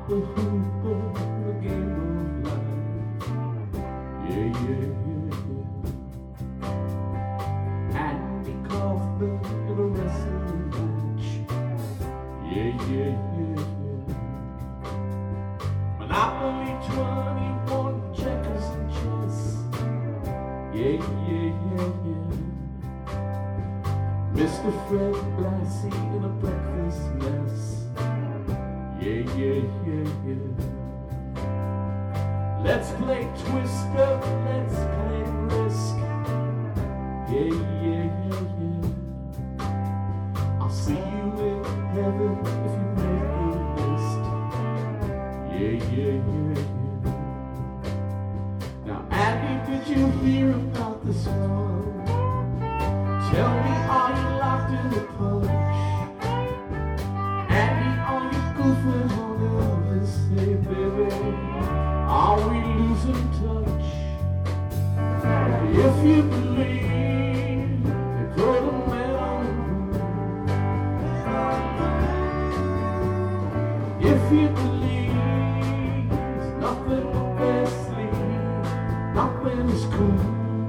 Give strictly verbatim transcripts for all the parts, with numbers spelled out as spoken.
the hoop of the game of life. Yeah, yeah, yeah, yeah. Andy Kaufman in a wrestling match. Yeah, yeah, yeah, yeah. Monopoly twenty-one, checkers and chess. Yeah, yeah, yeah, yeah. Mister Fred Blassie in a breakfast mess. Yeah, yeah, yeah, yeah. Let's play Twister, let's play Risk. Yeah, yeah, yeah, yeah. I'll see you in heaven if you make the list. Yeah, yeah, yeah, yeah. Now, Andy, did you hear about this one? Tell me, are you locked in the punch? Andy, are you goofing on Elvis? Hey, baby, are we losing touch? If you believe, then put a man on the moon. If you believe, there's nothing but best sleep, nothing is cool.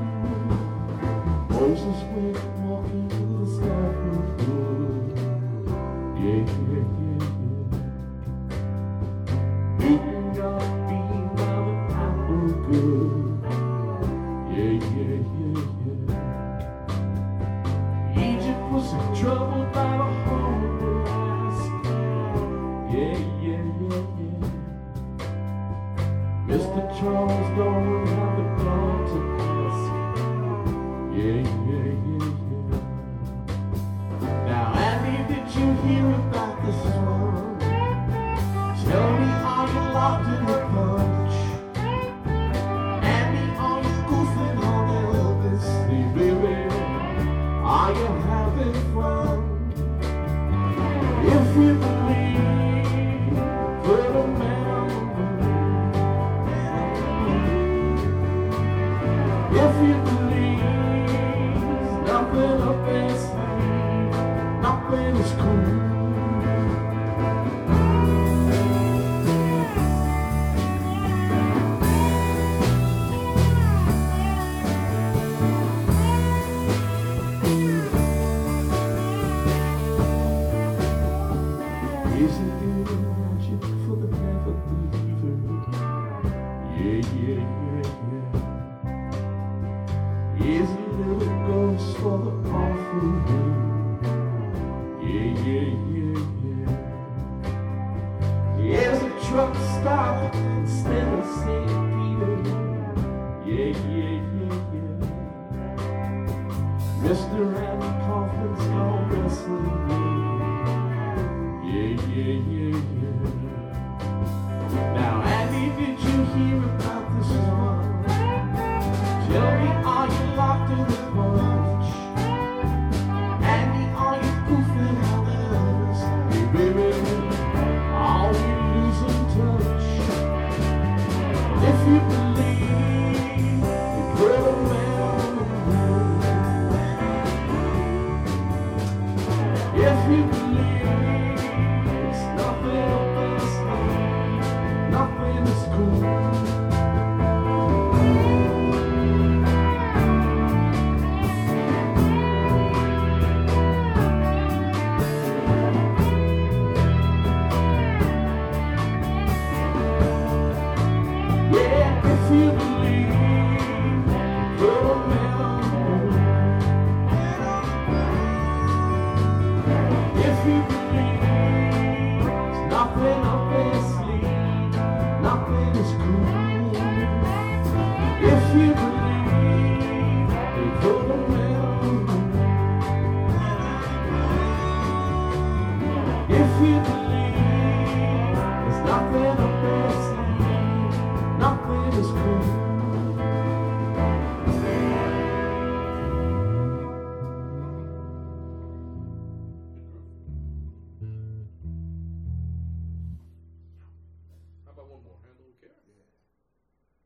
Moses went walking to the sky for good. Yeah, yeah, yeah, yeah. Newton got beaten by the apple good. Yeah, yeah, yeah, yeah. Egypt was troubled by the Holocaust. Yeah, yeah, yeah, yeah. Mister Charles Darwin had the dawn to ask. Yeah, yeah, yeah, yeah. Now, Andy, did you hear about this one? Tell me, are you locked in the punch? Andy, are you goofing on Elvis? Hey, baby, are you having fun? If you believe, put a man on the moon. If you believe, nothing up their sleeve, nothing is cool. Isn't it magic for the never believer? Yeah, yeah, yeah, yeah. Is a little ghost for the awful day. Yeah, yeah, yeah, yeah. Is a truck stop instead of Saint Peter. Yeah, yeah, yeah, yeah. Mister Andy Kaufman's gone wrestling. Yeah, yeah, yeah, yeah. Now, Andy, did you hear about this one? Tell me, are you locked in the punch? Andy, are you goofing on Elvis? Hey, baby, are we losing touch? If you believe, you put a man on the moon. If you believe, it's nothing but best sleep, nothing is cool. If you believe, put a man on the moon. If you believe, there's nothing up their sleeve, nothing is cool. If you believe, they put a man on the moon. If you believe,